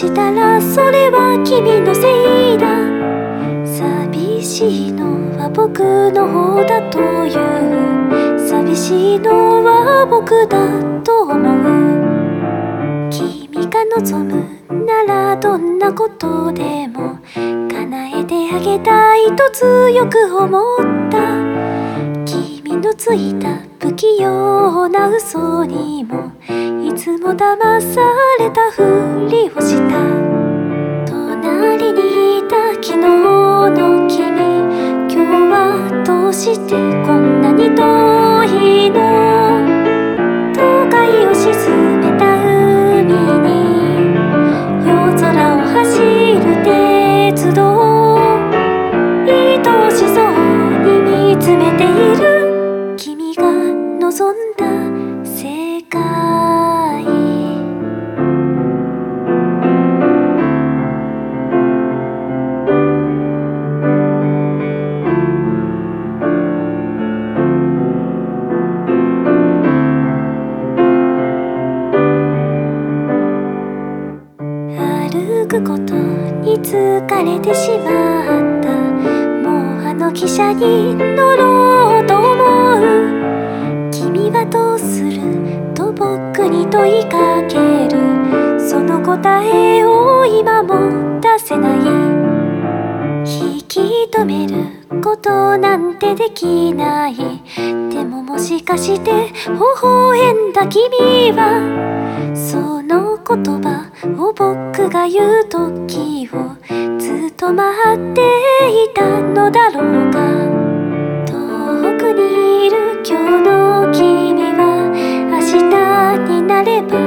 したらそれは君のせいだ。寂しいのは僕の方だという。寂しいのは僕だと思う。君が望むならどんなことでも叶えてあげたいと強く思った。君のついた不器用な嘘にもいつも騙されたふりをした。隣にいた昨日の君、今日はどうしてこんなに遠いの。東海を沈めた海に夜空を走る鉄道、愛しそうに見つめている君が望んだ世界。歩くことに疲れてしまった。もうあの汽車に乗ろうと思う。君はどうすると僕に問いかける。その答えを今も出せない。引き止めることなんてできない。でももしかして微笑んだ君はその言葉を僕が言う時をずっと待っていたのだろうか。遠くにいる今日の君は明日になれば